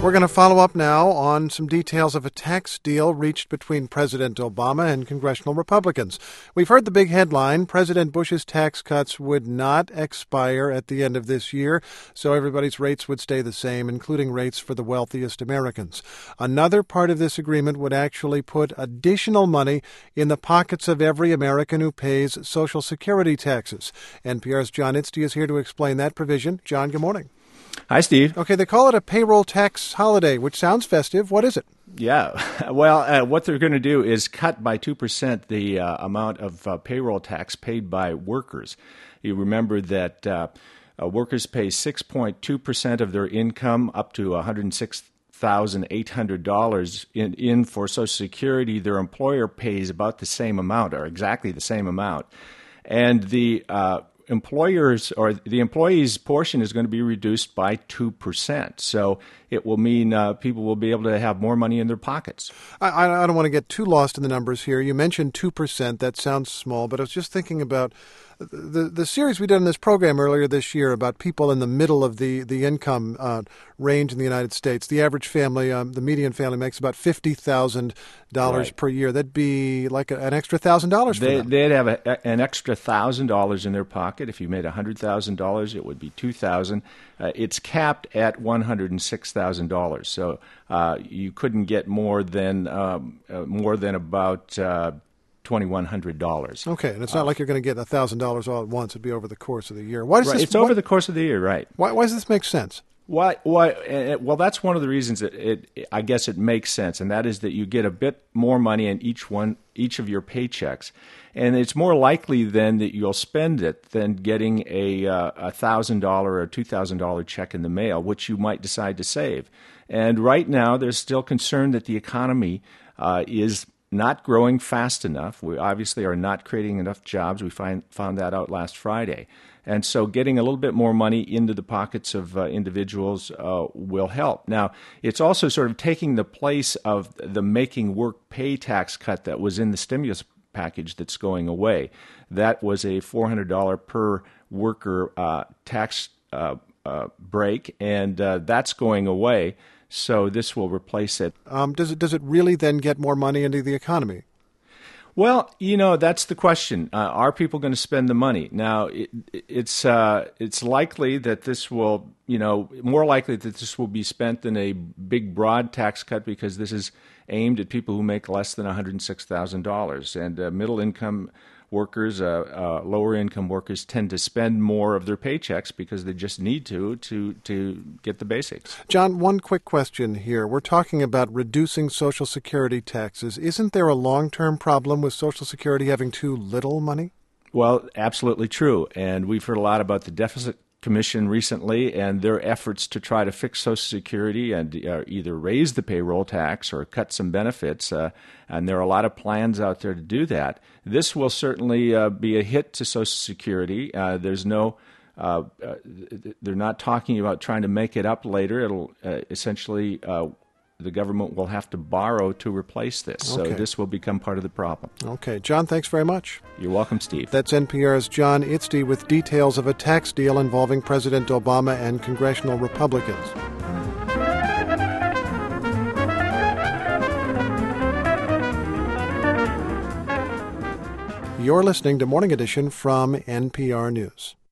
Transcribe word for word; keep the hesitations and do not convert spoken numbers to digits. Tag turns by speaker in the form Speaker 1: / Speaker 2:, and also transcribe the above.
Speaker 1: We're going to follow up now on some details of a tax deal reached between President Obama and congressional Republicans. We've heard the big headline: President Bush's tax cuts would not expire at the end of this year, so everybody's rates would stay the same, including rates for the wealthiest Americans. Another part of this agreement would actually put additional money in the pockets of every American who pays Social Security taxes. N P R's John Itzty is here to explain that provision. John, good morning.
Speaker 2: Hi, Steve.
Speaker 1: Okay, they call it a payroll tax holiday, which sounds festive. What is it?
Speaker 2: Yeah. Well, uh, what they're going to do is cut by two percent the uh, amount of uh, payroll tax paid by workers. You remember that uh, uh, workers pay six point two percent of their income, up to one hundred six thousand eight hundred dollars in, in for Social Security. Their employer pays about the same amount, or exactly the same amount. And the uh, employers or the employees' portion is going to be reduced by two percent. So it will mean uh, people will be able to have more money in their pockets.
Speaker 1: I, I don't want to get too lost in the numbers here. You mentioned two percent. That sounds small, but I was just thinking about the the series we did in this program earlier this year about people in the middle of the, the income uh, range in the United States. The average family, um, the median family, makes about fifty thousand dollars
Speaker 2: right.
Speaker 1: per year. That'd be like a, an extra one thousand dollars for
Speaker 2: they,
Speaker 1: them.
Speaker 2: They'd have a, an extra one thousand dollars in their pocket. If you made one hundred thousand dollars, it would be two thousand dollars. Uh, it's capped at one hundred six thousand dollars. So uh, you couldn't get more than um, uh, more than about uh, two thousand one hundred dollars.
Speaker 1: Okay, and it's not uh, like you're going to get one thousand dollars all at once. It'd be over the course of the year. Why does
Speaker 2: right,
Speaker 1: this,
Speaker 2: it's
Speaker 1: why,
Speaker 2: over the course of the year, right.
Speaker 1: Why, why does this make sense?
Speaker 2: Why? Why? Uh, well, that's one of the reasons that it, it. I guess it makes sense, and that is that you get a bit more money in each one, each of your paychecks, and it's more likely then that you'll spend it than getting a uh, a thousand dollar or two thousand dollar check in the mail, which you might decide to save. And right now, there's still concern that the economy uh, is not growing fast enough. We obviously are not creating enough jobs. We find, found that out last Friday. And so getting a little bit more money into the pockets of uh, individuals uh, will help. Now, it's also sort of taking the place of the making work pay tax cut that was in the stimulus package that's going away. That was a four hundred dollars per worker uh, tax uh, uh, break, and uh, that's going away. So this will replace it.
Speaker 1: Um, does it does it really then get more money into the economy?
Speaker 2: Well, you know, that's the question. Uh, are people going to spend the money? Now, it, it's uh, it's likely that this will, you know, more likely that this will be spent in a big, broad tax cut because this is aimed at people who make less than one hundred six thousand dollars. And uh, middle-income workers, uh, uh, lower-income workers tend to spend more of their paychecks because they just need to to to get the basics.
Speaker 1: John, one quick question here. We're talking about reducing Social Security taxes. Isn't there a long-term problem with Social Security having too little money?
Speaker 2: Well, absolutely true. And we've heard a lot about the Deficit Commission recently and their efforts to try to fix Social Security and uh, either raise the payroll tax or cut some benefits. Uh, and there are a lot of plans out there to do that. This will certainly uh, be a hit to Social Security. Uh, there's no, uh, uh, they're not talking about trying to make it up later. It'll uh, essentially, uh, the government will have to borrow to replace this.
Speaker 1: Okay.
Speaker 2: So this will become part of the problem.
Speaker 1: Okay. John, thanks very much.
Speaker 2: You're welcome, Steve.
Speaker 1: That's N P R's John Itzty with details of a tax deal involving President Obama and congressional Republicans. You're listening to Morning Edition from N P R News.